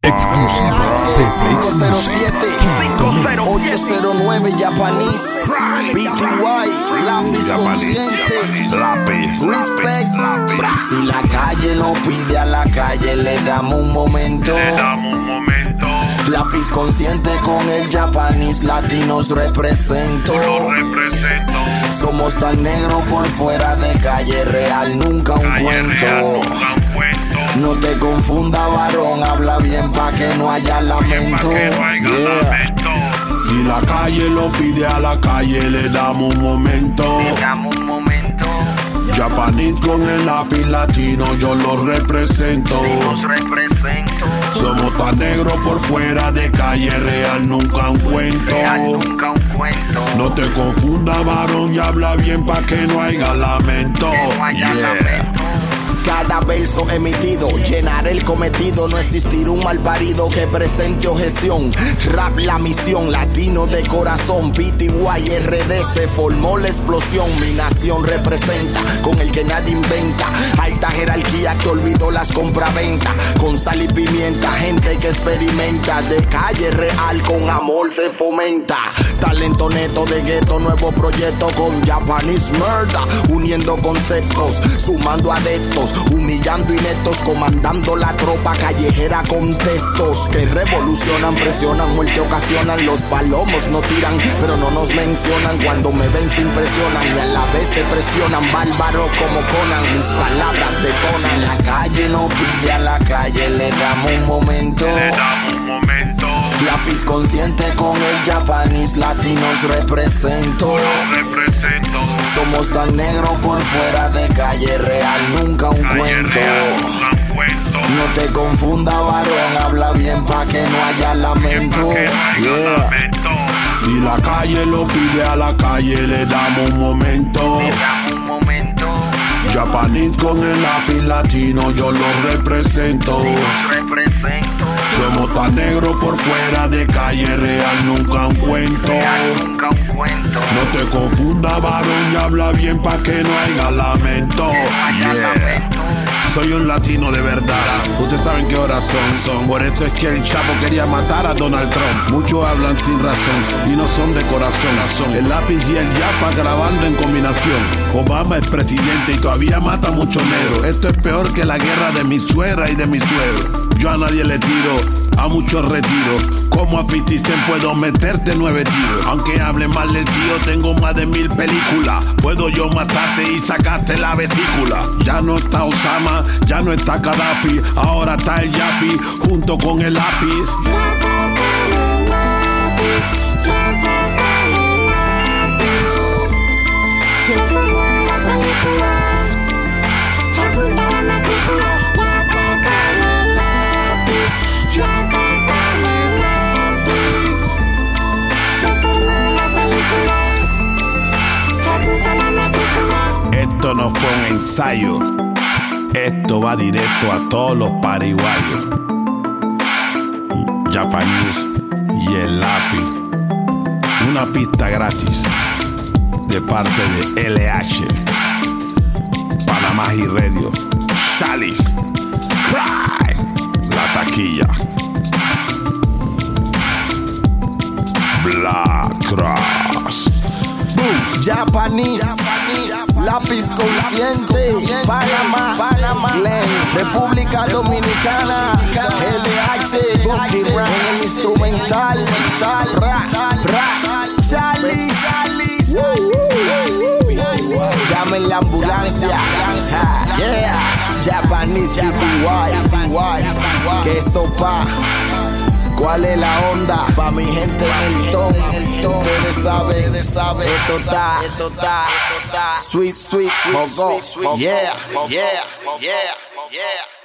Exclusiva de 507-809 Japanese PTY, lápiz consciente, respect. Si la calle lo pide, a la calle le damos un momento. Lápiz consciente con el Japanese, latinos represento. Somos tan negros por fuera, de calle real, nunca un cuento. No te confunda, varón, habla bien pa' que no haya lamento. Yeah. Si la calle lo pide, a la calle le damos un momento. Japanese con el lápiz latino, yo lo represento. Somos tan negros por fuera, de calle real, nunca un cuento. No te confunda, varón, y habla bien pa' que no haya lamento. Yeah. Cada verso emitido, llenar el cometido. No existir un mal parido que presente objeción. Rap la misión, latino de corazón. PTY RD se formó la explosión. Mi nación representa, con el que nadie inventa. Alta jerarquía que olvidó las compraventas. Con sal y pimienta, gente que experimenta. De calle real, con amor se fomenta. Talento neto de gueto, nuevo proyecto con Japanese Murder. Uniendo conceptos, sumando adeptos. Humillando ineptos, comandando la tropa callejera con textos que revolucionan, presionan, muerte ocasionan. Los palomos no tiran, pero no nos mencionan. Cuando me ven se impresionan y a la vez se presionan. Bárbaro como Conan, mis palabras detonan. Si la calle no pide, a la calle le damos un momento. Lápiz consciente con el Japanese, latinos represento. Somos tan negros por fuera, de calle real, nunca un cuento. No te confunda, varón, habla bien pa' que no haya lamento. Yeah. Si la calle lo pide, a la calle le damos un momento. Japanese con el lápiz latino, yo lo represento. Somos tan negros por fuera, de calle real, nunca un cuento. No te confunda, varón, y habla bien pa' que no haya lamento. Yeah. Soy un latino de verdad. Ustedes saben qué horas son. Por esto es que el Chapo quería matar a Donald Trump. Muchos hablan sin razón y no son de corazón. El lápiz y el yapa grabando en combinación. Obama es presidente y todavía mata a muchos negros. Esto es peor que la guerra de mi suegra y de mi suegro. Yo a nadie le tiro, a muchos retiro. Como a 50 Cent puedo meterte 9 tiros. Aunque hable mal del tío, tengo más de 1000 películas. Puedo yo matarte y sacarte la vesícula. Ya no está Osama, ya no está Gaddafi. Ahora está el Yapi junto con el lápiz. Esto no fue un ensayo, esto va directo a todos los paraguayos. Japanese y el lápiz. Una pista gratis de parte de LH, Panamá y Radio, Chalice, Cry, La Taquilla, Black Cross. Japanese, lápiz consciente, Panamá, Glen, República Dominicana, LH, Bucky Rap, el instrumental, Chalice, llamen la ambulancia, yeah, Japanese PTY, que sopa. ¿Cuál es la onda? Pa' mi gente en el ton. Ustedes saben, esto está sweet, mogo. Yeah.